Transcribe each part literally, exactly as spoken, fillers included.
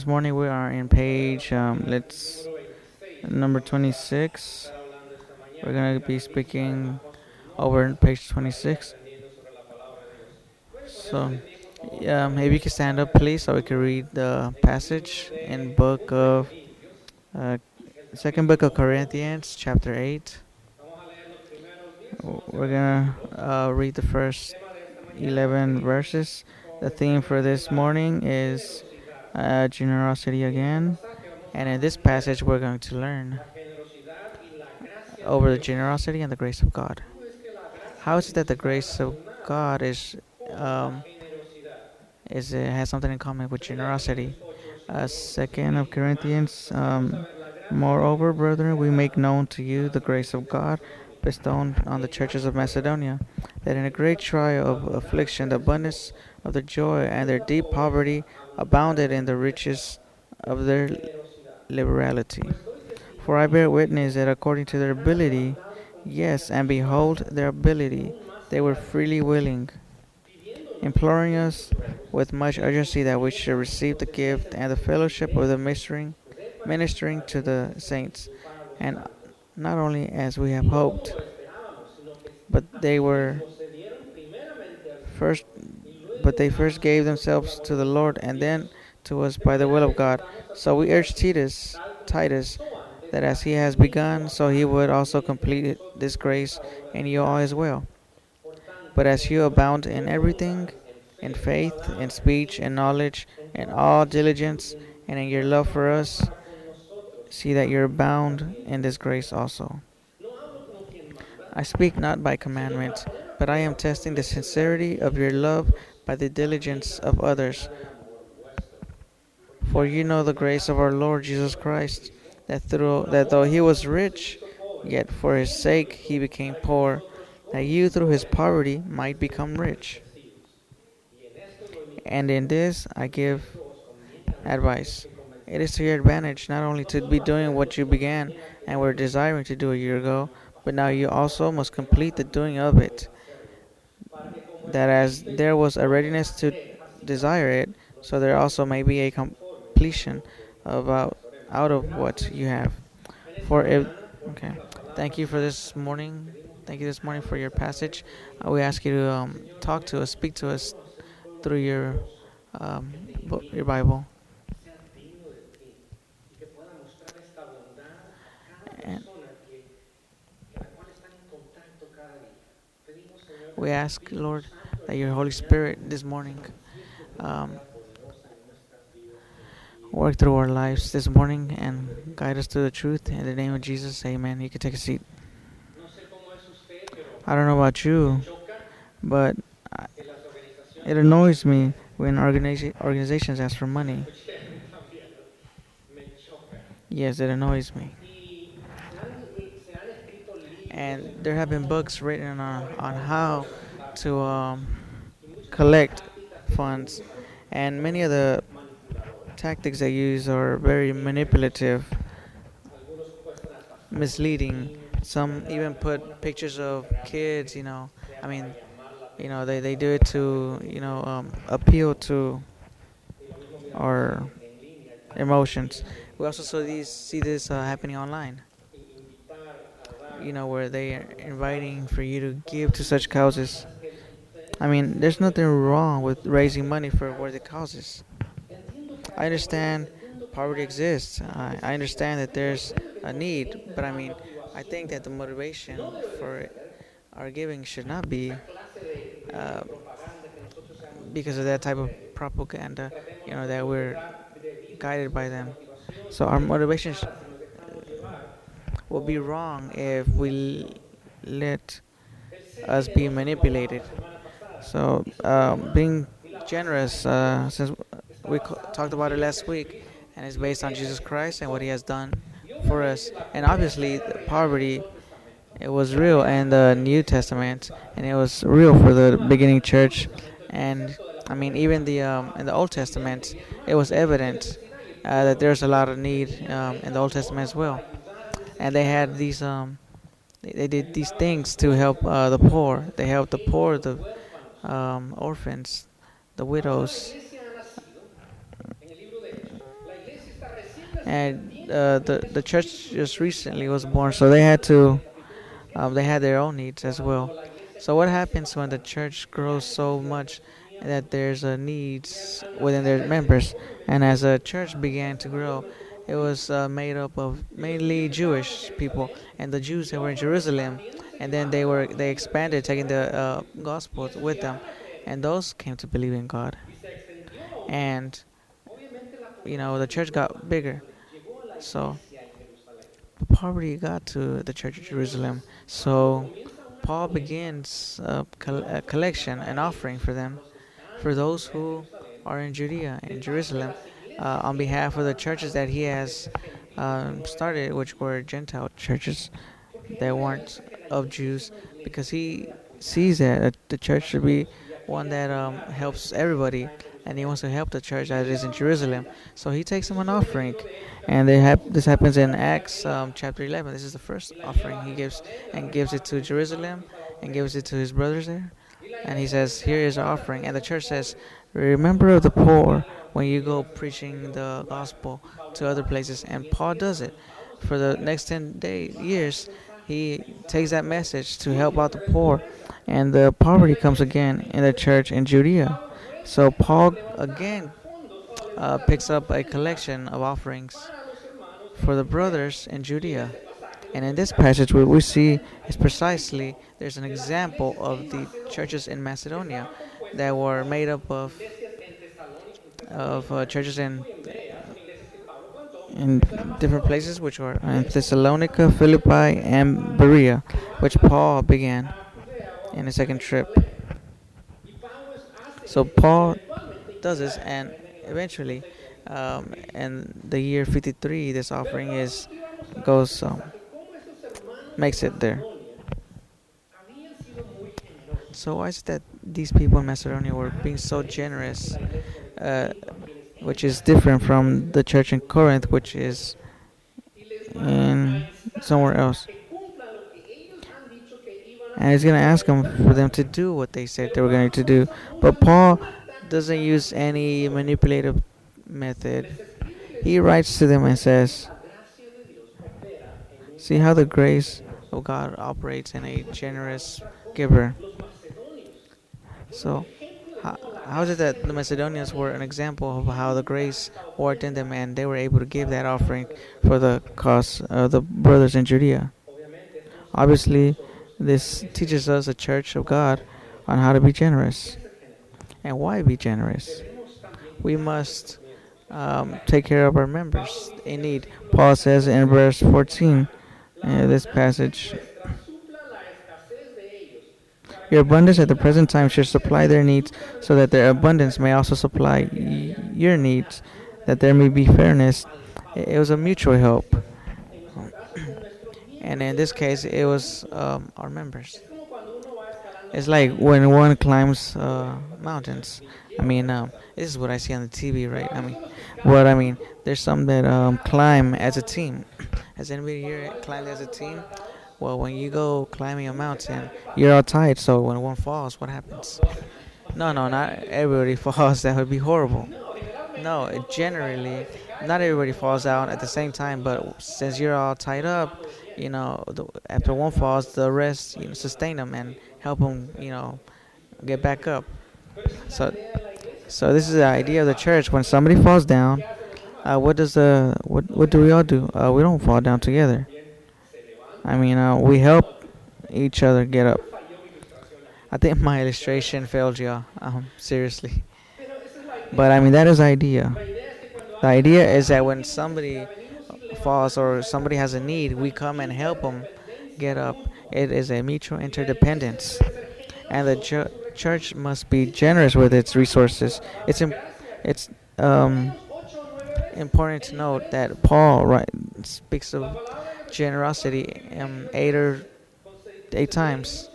morning we are in page, um, let's, number twenty-six. We're going to be speaking over page twenty-six. So, yeah, maybe you can stand up, please, so we can read the passage in book of, uh, second book of Corinthians, chapter eight. We're going to uh, read the first eleven verses. The theme for this morning is uh, generosity again. And in this passage, we're going to learn over the generosity and the grace of God. How is it that the grace of God is um, is it has something in common with generosity? Uh, Second of Corinthians. Um, Moreover, brethren, we make known to you the grace of God bestowed on the churches of Macedonia, that in a great trial of affliction, the abundance of their joy and their deep poverty abounded in the riches of their liberality. For I bear witness that according to their ability, yes, and behold their ability, they were freely willing, imploring us with much urgency that we should receive the gift and the fellowship of the ministering, ministering to the saints, and not only as we have hoped, but they were first, but they first gave themselves to the Lord and then to us by the will of God. So we urge Titus, Titus, that as he has begun, so he would also complete this grace in you all as well. But as you abound in everything, in faith, in speech, in knowledge, in all diligence, and in your love for us, see that you abound in this grace also. I speak not by commandment, but I am testing the sincerity of your love by the diligence of others. For you know the grace of our Lord Jesus Christ, that through that though he was rich, yet for his sake he became poor, that you through his poverty might become rich. And in this I give advice. It is to your advantage not only to be doing what you began and were desiring to do a year ago, but now you also must complete the doing of it. That as there was a readiness to desire it, so there also may be a completion about out of what you have. For if okay, thank you for this morning. Thank you this morning for your passage. Uh, we ask you to um, talk to us, speak to us through your um, book, your Bible. And we ask, Lord, that your Holy Spirit this morning um, work through our lives this morning and guide us to the truth. In the name of Jesus, amen. You can take a seat. I don't know about you, but it annoys me when organiza- organizations ask for money. Yes, it annoys me. And there have been books written on, on how to um, collect funds, and many of the tactics they use are very manipulative, misleading. Some even put pictures of kids, you know. I mean, you know, they, they do it to, you know, um, appeal to our emotions. We also saw these see this uh, happening online. You know, where they are inviting for you to give to such causes. I mean, there's nothing wrong with raising money for worthy causes. I understand poverty exists. I, I understand that there's a need, but I mean, I think that the motivation for our giving should not be uh, because of that type of propaganda, you know, that we're guided by them. So our motivation sh- will be wrong if we let us be manipulated. So um, being generous, uh, since we co- talked about it last week, and it's based on Jesus Christ and what He has done for us. And obviously, the poverty, it was real in the New Testament, and it was real for the beginning church. And I mean, even the um, in the Old Testament, it was evident uh, that there's a lot of need um, in the Old Testament as well. And they had these um, they, they did these things to help uh, the poor. They helped the poor, the um, orphans, the widows. and uh, the the church just recently was born, so they had to um, they had their own needs as well. So what happens when the church grows so much that there's a needs within their members? And as a church began to grow, it was uh, made up of mainly Jewish people and the Jews that were in Jerusalem, and then they were they expanded, taking the uh, gospel with them, and those came to believe in God. And you know the church got bigger, so poverty got to the church of Jerusalem. So Paul begins a, col- a collection, an offering for them, for those who are in Judea and Jerusalem, uh, on behalf of the churches that he has um, started, which were Gentile churches that weren't of Jews, because he sees that the church should be one that um, helps everybody, and he wants to help the church that is in Jerusalem. So he takes them an offering, and they have this happens in Acts um, chapter eleven. This is the first offering he gives, and gives it to Jerusalem, and gives it to his brothers there. And he says, "Here is our offering." And the church says, "Remember the poor when you go preaching the gospel to other places." And Paul does it for the next ten day, years. He takes that message to help out the poor, and the poverty comes again in the church in Judea. So Paul again uh, picks up a collection of offerings for the brothers in Judea. And in this passage, what we see is precisely there's an example of the churches in Macedonia that were made up of of uh, churches in in different places, which were in Thessalonica, Philippi, and Berea, which Paul began in his second trip. So Paul does this, and eventually, um, in the year fifty-three, this offering is goes um, makes it there. So why is it that these people in Macedonia were being so generous, uh, which is different from the church in Corinth, which is in somewhere else? And he's going to ask them for them to do what they said they were going to do. But Paul doesn't use any manipulative method. He writes to them and says, "See how the grace of God operates in a generous giver." So, how, how is it that the Macedonians were an example of how the grace worked in them, and they were able to give that offering for the cause of the brothers in Judea? Obviously, this teaches us, a church of God, on how to be generous. And why be generous? We must um, take care of our members in need. Paul says in verse fourteen, in this passage, "Your abundance at the present time should supply their needs, so that their abundance may also supply y- your needs, that there may be fairness." It was a mutual help. And in this case, it was um, our members. It's like when one climbs uh, mountains. I mean, um, this is what I see on the T V, right? I mean, what I mean, there's some that um, climb as a team. Has anybody here climbed as a team? Well, when you go climbing a mountain, you're all tired. So when one falls, what happens? No, no, not everybody falls. That would be horrible. No, it generally, not everybody falls out at the same time. But since you're all tied up, you know, the, after one falls, the rest, you know, sustain them and help them, you know, get back up. So, so this is the idea of the church. When somebody falls down, uh, what does the what what do we all do? Uh, we don't fall down together. I mean, uh, we help each other get up. I think my illustration failed y'all. Um, seriously. But I mean, that is the idea. The idea is that when somebody falls or somebody has a need, we come and help them get up. It is a mutual interdependence, and the ju- church must be generous with its resources. It's Im- it's um, important to note that Paul right, speaks of generosity um, eight or eight times.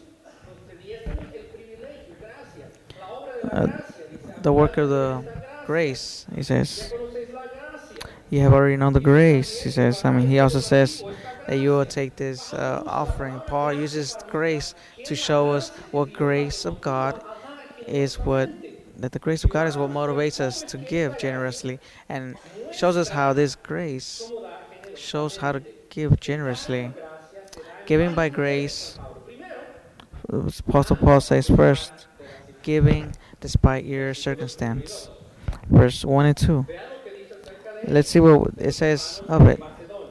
Uh, the work of the grace, he says. You have already known the grace, he says. I mean, he also says that you will take this uh, offering. Paul uses grace to show us what grace of God is, what that the grace of God is what motivates us to give generously, and shows us how this grace shows how to give generously. Giving by grace, Apostle Paul says first, giving despite your circumstance. Verse one and two. Let's see what it says of it.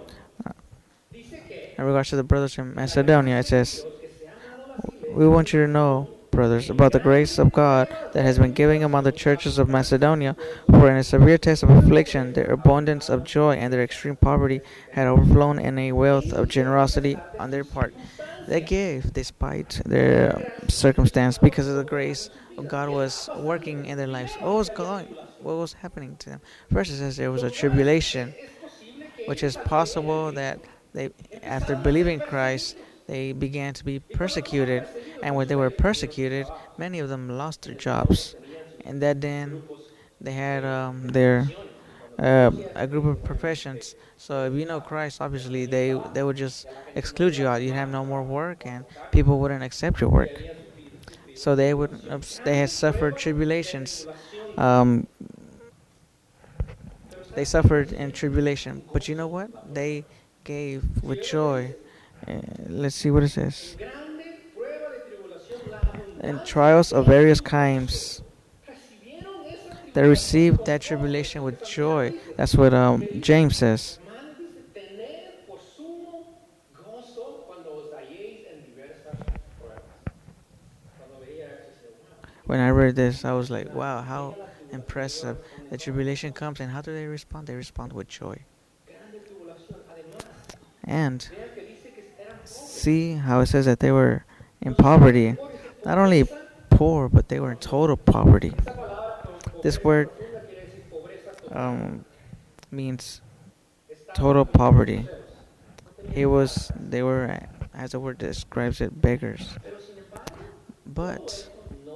In regards to the brothers in Macedonia, it says, we want you to know, brothers, about the grace of God that has been given among the churches of Macedonia, for in a severe test of affliction, their abundance of joy and their extreme poverty had overflown in a wealth of generosity on their part. They gave despite their circumstance because of the grace of God was working in their lives. What was going? What was happening to them? First, it says there was a tribulation, which is possible that they, after believing Christ, they began to be persecuted, and when they were persecuted, many of them lost their jobs, and that then they had um, their uh, a group of professions. So if you know Christ, obviously they they would just exclude you out. You'd have no more work, and people wouldn't accept your work. So they would they had suffered tribulations. Um, they suffered in tribulation, but you know what? They gave with joy. Uh, let's see what it says. And trials of various kinds. They received that tribulation with joy. That's what um, James says. When I read this, I was like, wow, how impressive. The tribulation comes, and how do they respond? They respond with joy. And see how it says that they were in poverty. Not only poor, but they were in total poverty. This word um, means total poverty. He was, they were, as the word describes it, beggars. But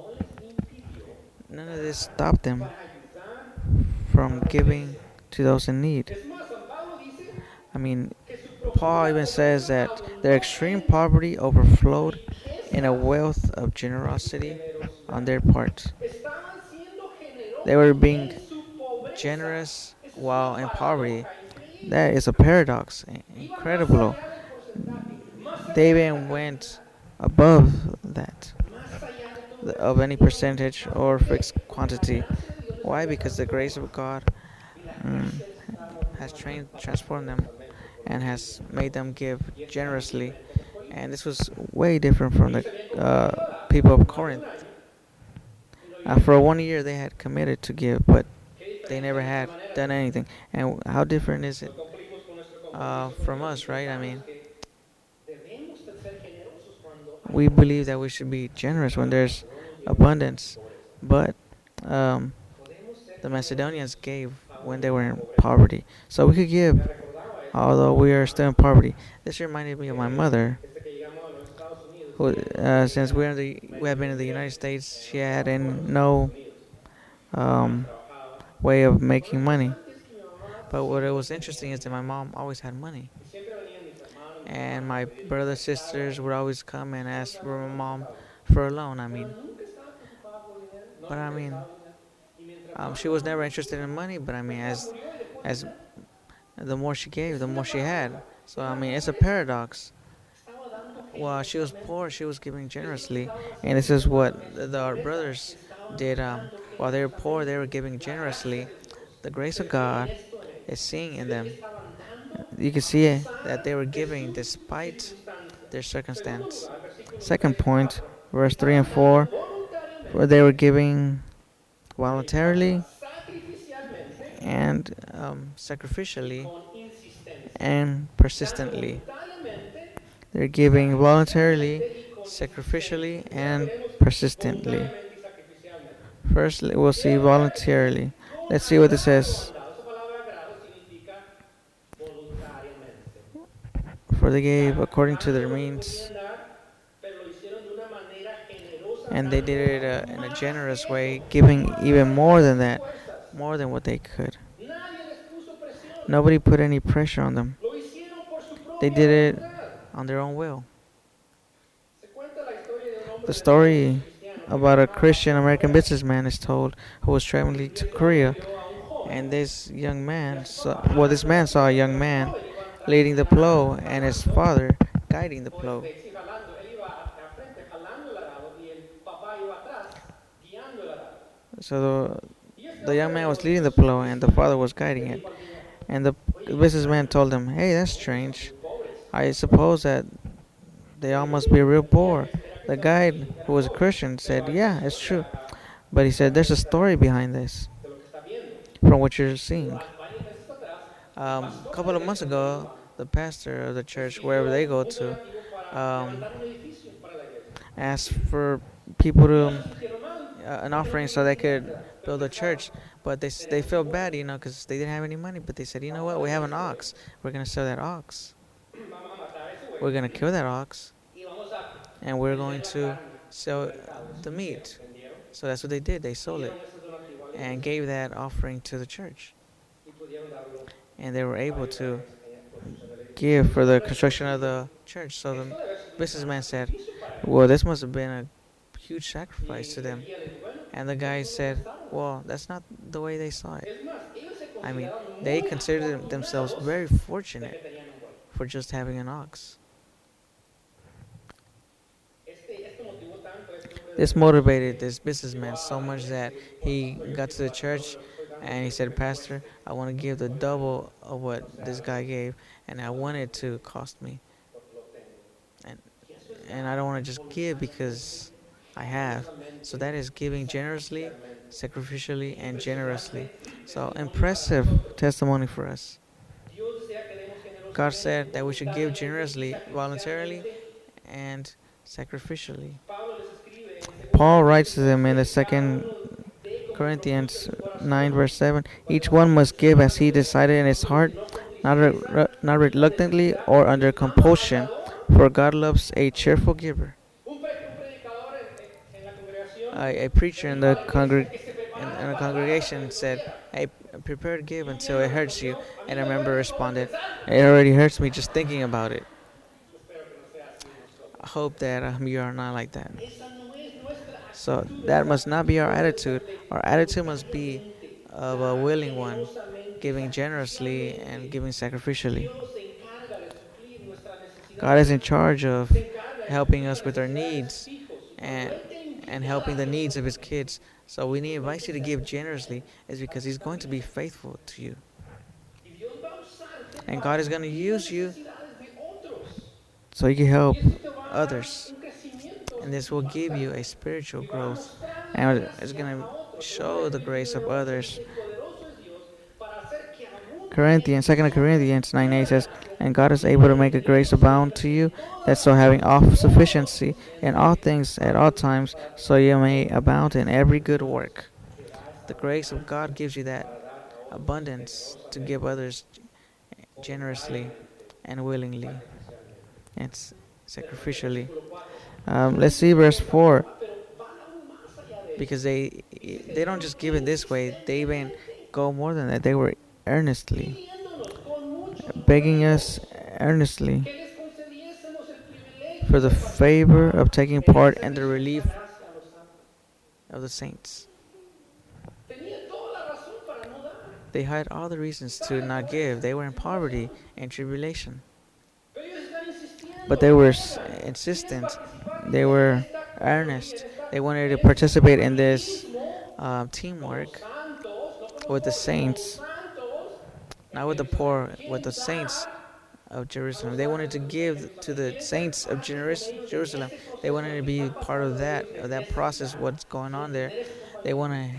none of this stopped them from giving to those in need. I mean, Paul even says that their extreme poverty overflowed in a wealth of generosity on their part. They were being generous while in poverty. That is a paradox. Incredible. They even went above that of any percentage or fixed quantity. Why? Because the grace of God um, has trained, transformed them and has made them give generously. And this was way different from the uh, people of Corinth. Uh, for one year they had committed to give, but they never had done anything. And how different is it uh, from us, right? I mean, we believe that we should be generous when there's abundance, but um, the Macedonians gave when they were in poverty. So we could give, although we are still in poverty. This reminded me of my mother, who, uh, since we're in the, we have been in the United States, she had in no um, way of making money. But what it was interesting is that my mom always had money. And my brothers, sisters would always come and ask for my mom for a loan, I mean. But I mean, um, she was never interested in money, but I mean, as as the more she gave, the more she had. So I mean, it's a paradox. While she was poor, she was giving generously. And this is what the, the, our brothers did. Um, while they were poor, they were giving generously. The grace of God is seen in them. You can see it, that they were giving despite their circumstance. Second point, verse three and four, where they were giving voluntarily and um, sacrificially and persistently. They're giving voluntarily, sacrificially, and persistently. First, we'll see voluntarily. Let's see what it says. For they gave according to their means, and they did it uh, in a generous way, giving even more than that, more than what they could. Nobody put any pressure on them. They did it on their own will. The story about a Christian American businessman is told who was traveling to Korea, and this young man saw, well, this man saw a young man leading the plow and his father guiding the plow. So the, the young man was leading the plow and the father was guiding it. And the businessman told him, "Hey, that's strange. I suppose that they all must be real poor." The guide, who was a Christian, said, "Yeah, it's true." But he said, "There's a story behind this from what you're seeing." Um, a couple of months ago, the pastor of the church, wherever they go to, um, asked for people to um, uh, an offering so they could build a church. But they they felt bad, you know, because they didn't have any money. But they said, "You know what? We have an ox. We're gonna sell that ox. We're gonna kill that ox, and we're going to sell the meat." So that's what they did. They sold it and gave that offering to the church, and they were able to give for the construction of the church. So the businessman said, "Well, this must have been a huge sacrifice to them." And the guy said, "Well, that's not the way they saw it. I mean, they considered themselves very fortunate for just having an ox." This motivated this businessman so much that he got to the church and he said, "Pastor, I want to give the double of what this guy gave, and I want it to cost me. And, and I don't want to just give because I have." So that is giving generously, sacrificially, and generously. So impressive testimony for us. God said that we should give generously, voluntarily, and sacrificially. Paul writes to them in the second Corinthians nine verse seven, "Each one must give as he decided in his heart, not, re- not reluctantly or under compulsion, for God loves a cheerful giver." A, a preacher in the, congreg- in, in the congregation said, "Hey, prepare to give until it hurts you." And a member responded, "It already hurts me just thinking about it." I hope that um, you are not like that. So that must not be our attitude. Our attitude must be of a willing one, giving generously and giving sacrificially. God is in charge of helping us with our needs and and helping the needs of his kids. So we need to invite you to give generously is because he's going to be faithful to you. And God is going to use you so you can help others. And this will give you a spiritual growth. And it's going to show the grace of others. Corinthians, Second Corinthians nine eight says, "And God is able to make a grace abound to you, that so having all sufficiency in all things at all times, so you may abound in every good work." The grace of God gives you that abundance to give others generously and willingly and sacrificially. Um, let's see verse four. Because they they don't just give it this way, they even go more than that. They were earnestly begging us earnestly for the favor of taking part in the relief of the saints. They had all the reasons to not give. They were in poverty and tribulation. But they were insistent. They were earnest. They wanted to participate in this uh, teamwork with the saints, not with the poor, with the saints of Jerusalem. They wanted to give to the saints of Jerusalem. They wanted to be part of that, of that process, what's going on there. They want to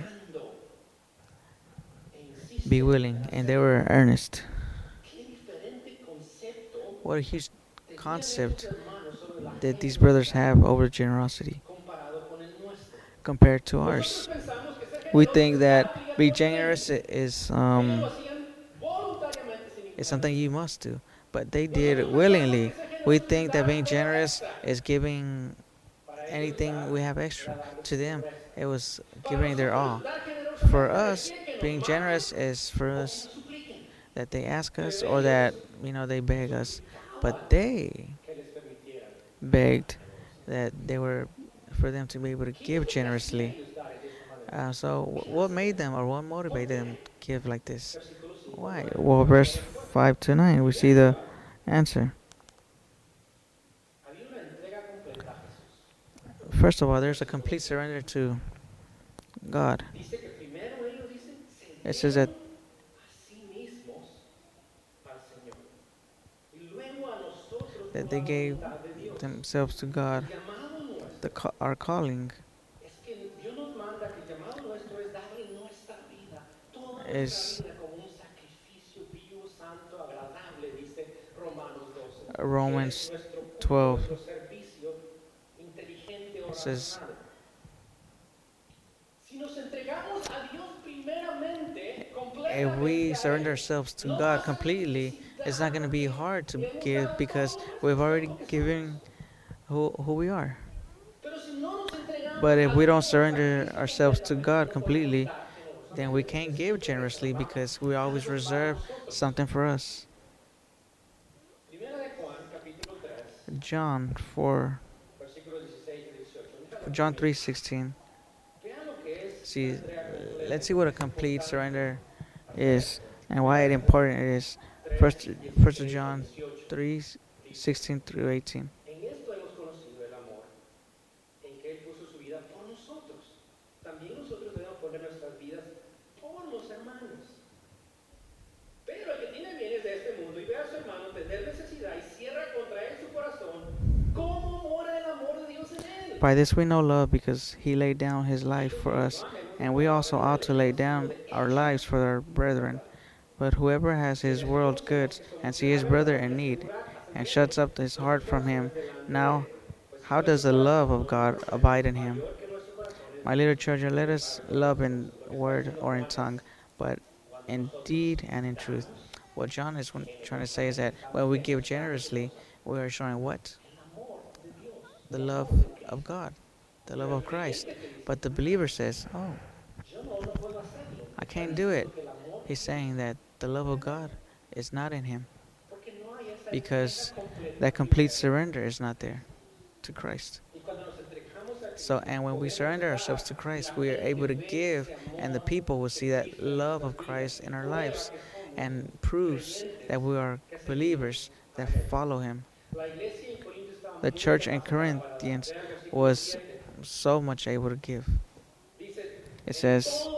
be willing, and they were earnest. What a huge concept that these brothers have over generosity compared to ours. We think that being generous is um, is something you must do, but they did it willingly. We think that being generous is giving anything we have extra. To them, it was giving their all. For us, being generous is for us that they ask us or that, you know, they beg us, but they begged that they were for them to be able to give generously. Uh, so, what made them or what motivated them to give like this? Why? Well, verse five to nine, we see the answer. First of all, there's a complete surrender to God. It says that that they gave themselves to God, the our calling is Romans twelve says, if we surrender ourselves to God completely, it's not going to be hard to give because we've already given who, who we are. But if we don't surrender ourselves to God completely, then we can't give generously because we always reserve something for us. John four, John three sixteen. See, let's see what a complete surrender is and why it important it is. First, First John three sixteen through eighteen. By this we know love, because he laid down his life for us, and we also ought to lay down our lives for our brethren. But whoever has his world's goods, and sees his brother in need, and shuts up his heart from him, now how does the love of God abide in him? My little children, let us love in word or in tongue, but in deed and in truth. What John is trying to say is that when we give generously, we are showing what? The love of God, the love of Christ. But the believer says, oh, I can't do it. He's saying that the love of God is not in him because that complete surrender is not there to Christ. So, and when we surrender ourselves to Christ, we are able to give, and the people will see that love of Christ in our lives, and proves that we are believers that follow him. The church in Corinthians was so much able to give. It says,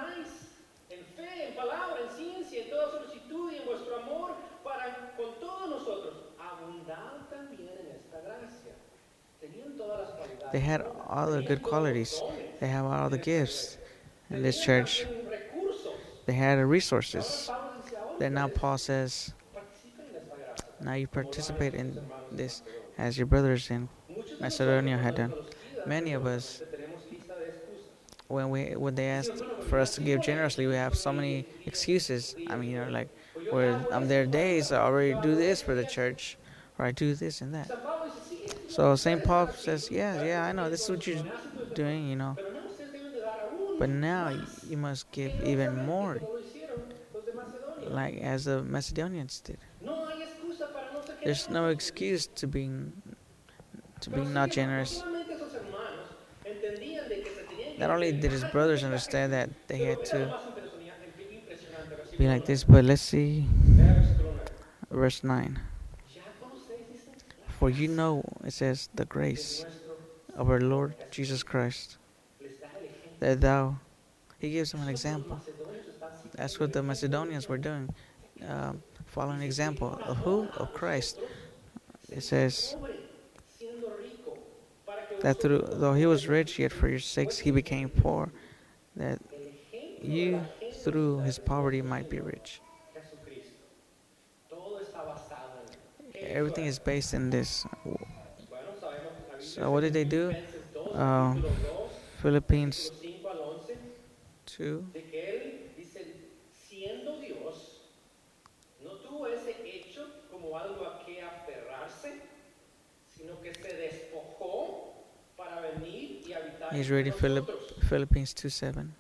they had all the good qualities. They have all the gifts in this church. They had the resources. Then now Paul says, now you participate in this as your brothers in Macedonia had done. Many of us, when we when they asked for us to give generously, we have so many excuses. I mean, you know, like, where I'm there days, I already do this for the church, or I do this and that. So Saint Paul says, yeah, yeah, I know, this is what you're doing, you know. But now you must give even more, like as the Macedonians did. There's no excuse to being to being not generous. Not only did his brothers understand that they had to be like this, but let's see verse nine. For you know, it says, the grace of our Lord Jesus Christ, that thou, he gives them an example. That's what the Macedonians were doing, um, following an example of who? Of Christ. It says that through, though he was rich, yet for your sakes he became poor, that you through his poverty might be rich. Everything is based in this. So what did they do? Uh, Philippines two. He's reading Philipp, Philippines two seven.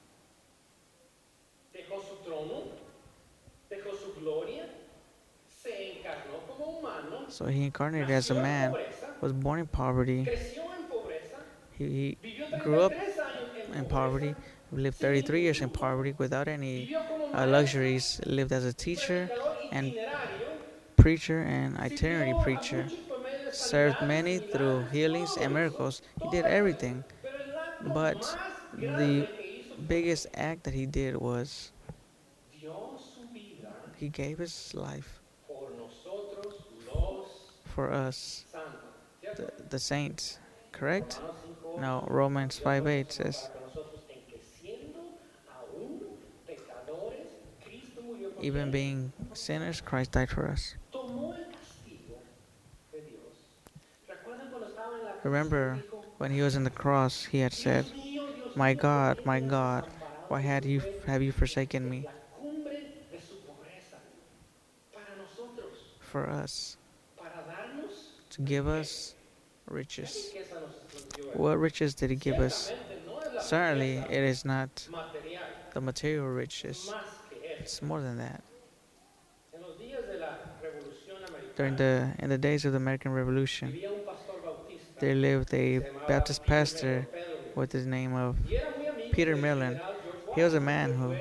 So he incarnated as a man, was born in poverty. He, he grew up in poverty, lived thirty-three years in poverty without any uh, luxuries, lived as a teacher and preacher and itinerary preacher, served many through healings and miracles. He did everything, but the biggest act that he did was he gave his life for us, the, the saints, correct? No, Romans five eight says, even being sinners, Christ died for us. Remember, when he was in the cross, he had said, "My God, my God, why had you have you forsaken me?" For us, to give us riches. What riches did he give us? Certainly, it is not the material riches. It's more than that. During the in the days of the American Revolution, there lived a Baptist pastor with the name of Peter Millen. He was a man who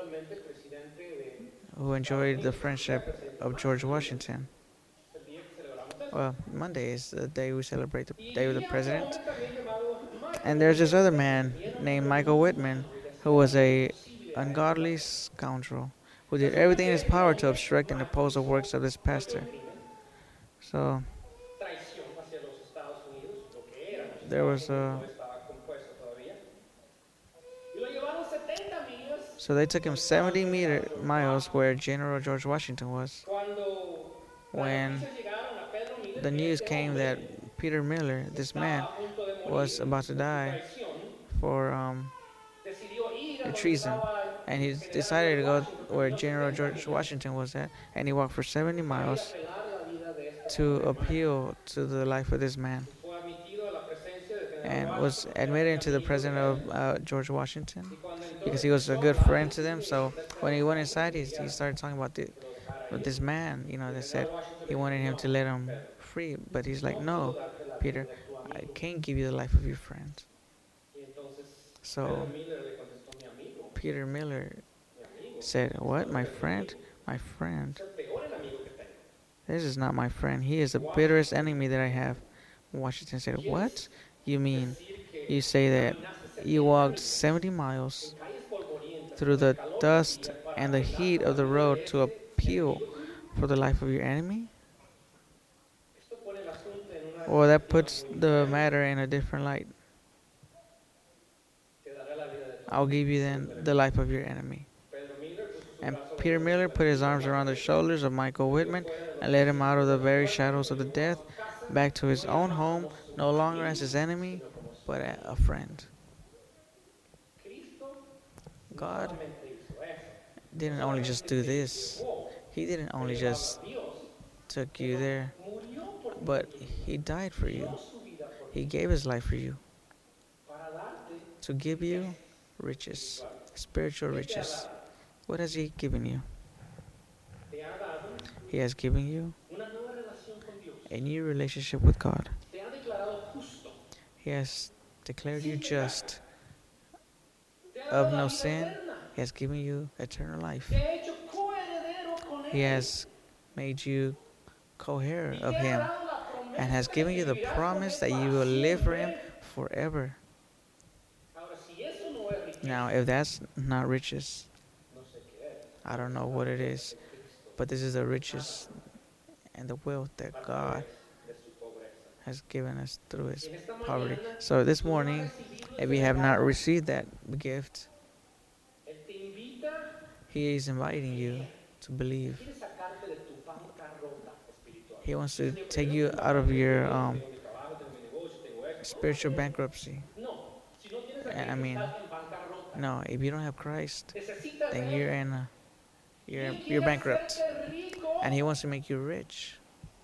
who enjoyed the friendship of George Washington. Well, Monday is the day we celebrate the day of the president. And there's this other man named Michael Whitman, who was a ungodly scoundrel who did everything in his power to obstruct and oppose the works of this pastor. So there was a. So they took him seventy meter miles where General George Washington was. When the news came that Peter Miller, this man, was about to die for um, treason, and he decided to go where General George Washington was at, and he walked for seventy miles to appeal to the life of this man, and was admitted into the presence of uh, George Washington because he was a good friend to them. So when he went inside, he, he started talking about the, with this man. You know, they said he wanted him to let him free, but he's like, "No, Peter, I can't give you the life of your friend." So Peter Miller said, "What, my friend? My friend? This is not my friend. He is the bitterest enemy that I have." Washington said, "What? You mean you say that you walked seventy miles through the dust and the heat of the road to appeal for the life of your enemy?" Well, that puts the matter in a different light. "I'll give you then the life of your enemy." And Peter Miller put his arms around the shoulders of Michael Whitman and led him out of the very shadows of the death, back to his own home, no longer as his enemy, but a friend. God didn't only just do this. He didn't only just took you there, but he died for you. He gave his life for you to give you riches, spiritual riches. What has he given you? He has given you a new relationship with God. He has declared you just, of no sin. He has given you eternal life. He has made you co-heir of him and has given you the promise that you will live for him forever. Now, if that's not riches, I don't know what it is, but this is the riches and the wealth that God has given us through his poverty. So this morning, if you have not received that gift, he is inviting you to believe. He wants to take you out of your um, spiritual bankruptcy. I mean, no, if you don't have Christ, then you're in a, you're you're bankrupt. And he wants to make you rich,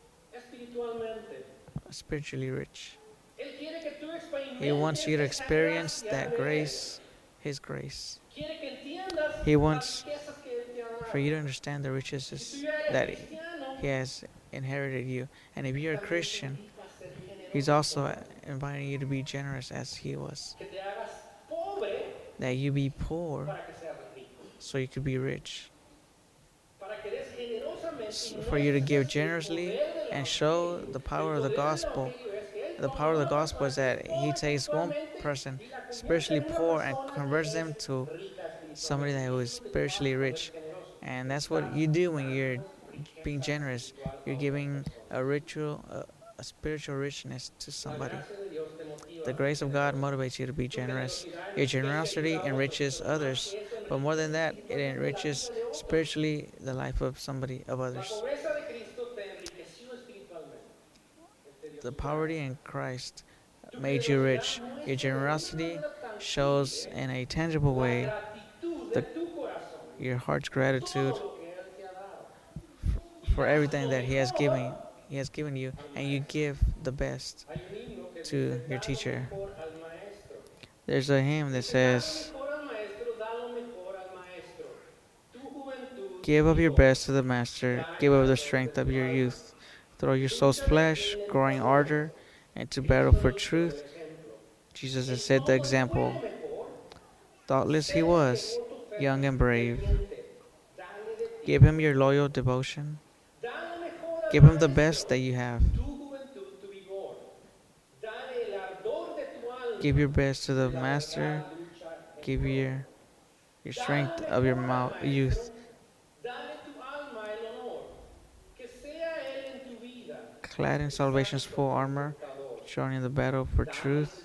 spiritually rich. He wants you to experience that grace, his grace. He wants for you to understand the riches that he has inherited you. And if you're a Christian, He's also inviting you to be generous as he was. That you be poor so you could be rich. For you to give generously and show the power of the gospel. The power of the gospel is that he takes one person spiritually poor and converts them to somebody that was spiritually rich. And that's what you do when you're being generous. You're giving a ritual, a, a spiritual richness to somebody. The grace of God motivates you to be generous. Your generosity enriches others, but more than that, it enriches spiritually the life of somebody, of others. The poverty in Christ made you rich. Your generosity shows in a tangible way the, your heart's gratitude for everything that He has given. He has given you, and you give the best to your teacher. There's a hymn that says, "Give of your best to the Master, give of the strength of your youth. Throw your soul's flesh, growing ardor, into battle for truth." Jesus has set the example. Thoughtless he was, young and brave. Give him your loyal devotion. Give him the best that you have. Give your best to the Master. Give your, your strength of your mouth, youth. Clad in salvation's full armor, joining the battle for truth.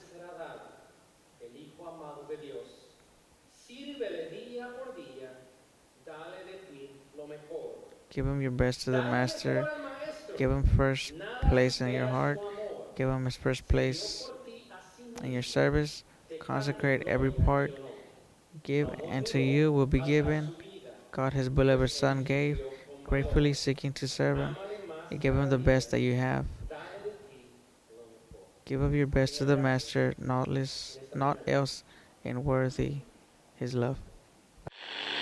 Give him your best to the Master. Give him first place in your heart. Give him his first place in your service. Consecrate every part. Give, and to you will be given. God, his beloved Son, gave, gratefully seeking to serve him. You give him the best that you have. Give of your best to the Master, not less, not else, and worthy his love.